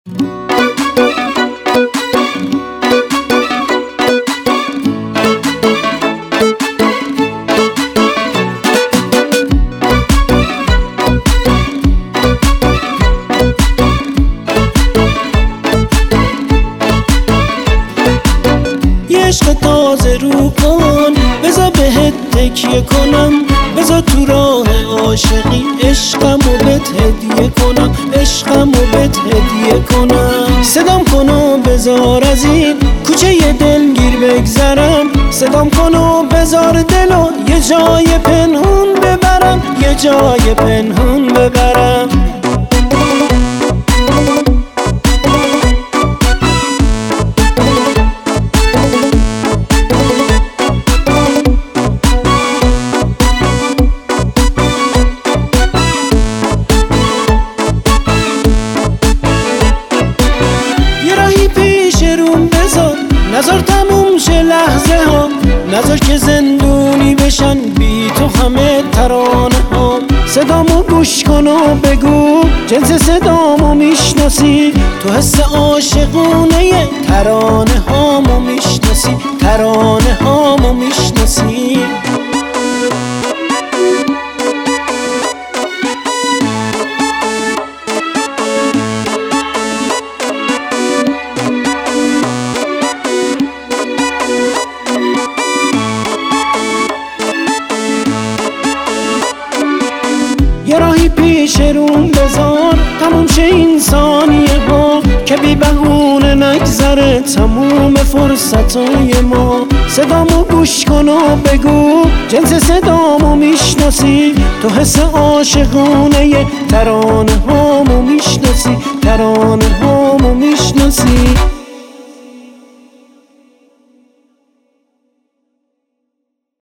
عشق تازه رو کن، بذار بهت تکیه کنم، بذار تو راه عاشقی عشقمو بهت هدیه کنم، عشقمو بهت هدیه کنم. صدام کن و بذار از این کوچه دلگیر بگذرم، صدام کن و بذار دلو یه جای پنهون ببرم، یه جای پنهون ببرم. نذار تموم شه لحظه ها، نذار که زندونی بشن بی تو همه ترانه ها. صدامو گوش کن و بگو جنس صدامو میشناسی، تو حس عاشقونه ترانه هامو میشناسی، ترانه هامو میشناسی. یه راهی پیش روم بذار تموم شه این ثانیه ها، که بی بهونه نگذره تموم فرصتای ما. صدامو گوش کن و بگو جنس صدامو میشناسی، تو حس عاشقونه ترانه هامو میشناسی، ترانه هامو میشناسی.